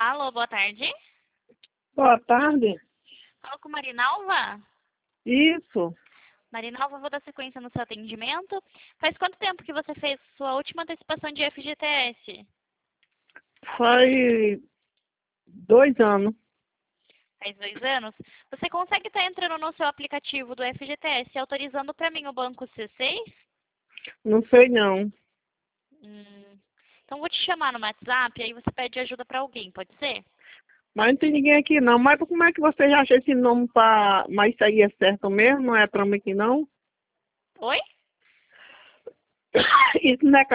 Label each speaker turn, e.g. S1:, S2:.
S1: Alô, boa tarde.
S2: Boa tarde.
S1: Falo com Marinalva.
S2: Isso.
S1: Marinalva, vou dar sequência no seu atendimento. Faz quanto tempo que você fez sua última antecipação de FGTS?
S2: Faz 2 anos.
S1: Faz 2 anos? Você consegue estar entrando no seu aplicativo do FGTS e autorizando para mim o banco C6?
S2: Não sei não.
S1: Então vou te chamar no WhatsApp e aí você pede ajuda para alguém, pode ser?
S2: Mas não tem ninguém aqui não. Mas como é que você já achou esse nome para... Mas isso aí é certo mesmo? Não é para mim aqui não?
S1: Oi?
S2: Isso não é